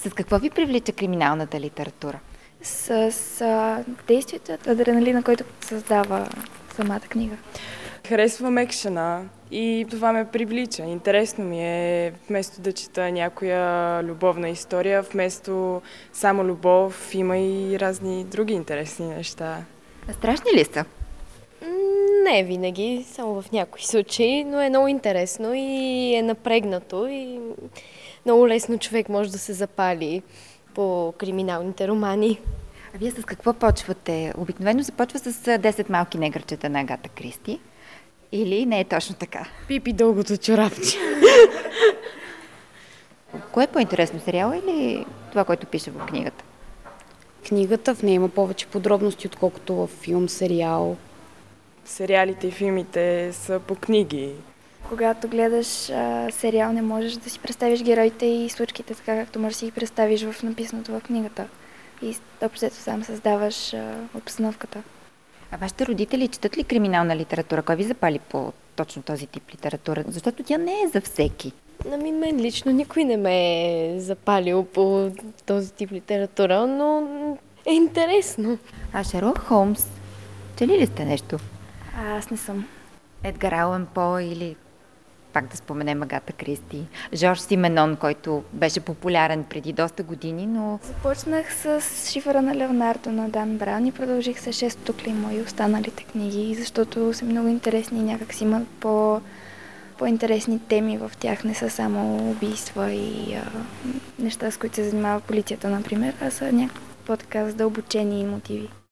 С какво ви привлича криминалната литература? С действията, адреналина, който създава самата книга. Харесвам екшена и това ме привлича. Интересно ми е, вместо да чета някоя любовна история, вместо само любов, има и разни други интересни неща. А страшни ли са? Не винаги, само в някои случаи, но е много интересно и е напрегнато и много лесно човек може да се запали по криминалните романи. А вие с какво почвате? Обикновено се почва с 10 малки негърчета на Агата Кристи. Или не е точно така? Пипи дългото чорапче. Кое е по-интересно, сериала или това, което пише в книгата? Книгата в нея има повече подробности, отколкото в филм, сериал. Сериалите и филмите са по книги. Когато гледаш сериал, не можеш да си представиш героите и случките така, както можеш да си ги представиш в написаното в книгата. И общо сам създаваш обстановката. А вашите родители четат ли криминална литература? Кой ви запали по точно този тип литература? Защото тя не е за всеки. Мен лично никой не ме е запалил по този тип литература, но е интересно. А Шерлок Холмс, чели ли сте нещо? Аз не съм. Едгар Алън По или пак да споменем Агата Кристи. Жорж Сименон, който беше популярен преди доста години, но... Започнах с Шифъра на Леонардо на Дан Браун и продължих с Шестото клеймо и останалите книги, защото са много интересни и някак си имат по-интересни теми в тях. Не са само убийства и неща, с които се занимава полицията, например, а са някакво по-така задълбочени мотиви.